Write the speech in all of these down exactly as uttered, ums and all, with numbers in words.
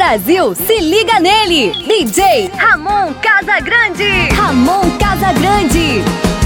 Brasil se liga nele. D J Ramon Casagrande. Ramon Casagrande.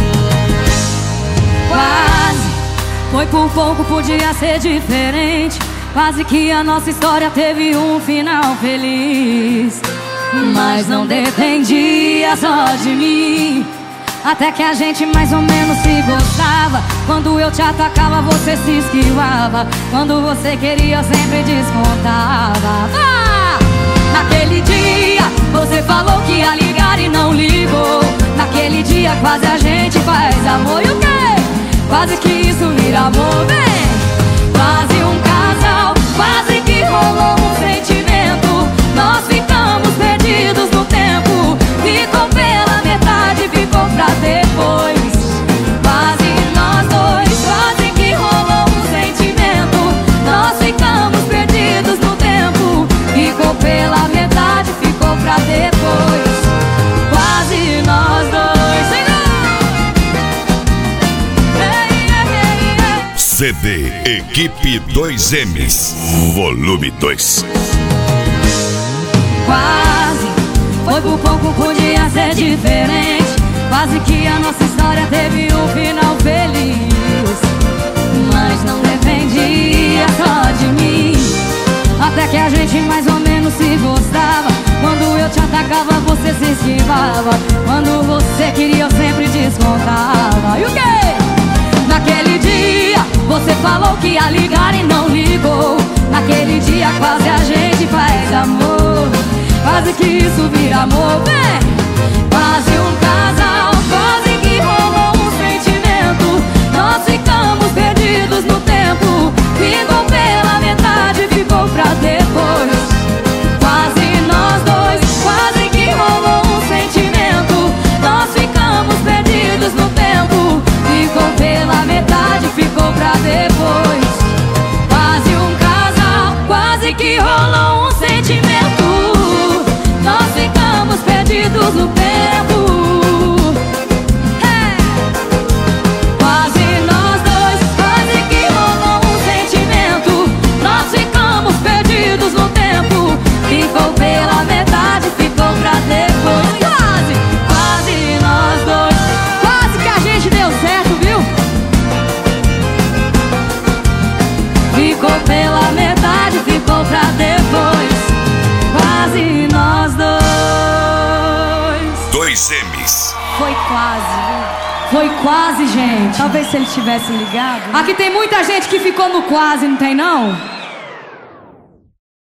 Quase, foi por pouco, podia ser diferente. Quase que a nossa história teve um final feliz. Mas não dependia só de mim. Até que a gente mais ou menos se gostava. Quando eu te atacava, você se esquivava. Quando você queria, eu sempre descontava. Ah! Naquele dia, você falou que ia ligar e não ligou. Naquele dia, quase a gente faz amor. E o quê? Quase que isso vira amor, vem! Quase um casal, quase que rolou um sentimento. Nós ficamos perdidos no tempo. Ficou pela metade, ficou pra depois. Quase nós dois, quase que rolou um sentimento. Nós ficamos perdidos no tempo. Ficou pela metade, ficou pra depois. Quase nós dois. C D Equipe dois M's, volume dois. Quase, foi por pouco, podia ser diferente. Quase que a nossa história teve um final feliz. Mas não dependia só de mim. Até que a gente mais ou menos se gostava. Quando eu te atacava, você se esquivava. Quando você queria, eu sempre descontava. E o quê? Naquele dia, você falou que ia ligar e não ligou. Naquele dia, quase a gente faz amor. Quase que isso vira amor, vem! Quase um casal, quase que rolou um sentimento. Nós ficamos perdidos no tempo. Ficou pela metade, ficou pra depois. Quase nós dois, quase que rolou um sentimento. Nós ficamos perdidos no tempo. Ficou pela metade, ficou pra depois. Quase um casal, quase que rolou um sentimento. Nós ficamos perdidos no tempo. Hey! Quase nós dois, quase que rolou um sentimento. Nós ficamos perdidos no tempo. Ficou pela metade, ficou pra depois. Quase, quase nós dois. Quase que a gente deu certo, viu? Ficou pela metade, ficou pra depois. Quase nós dois. dois M's. Foi quase, viu? Foi quase, gente. Talvez se ele tivesse ligado. Aqui tem muita gente que ficou no quase, não tem não?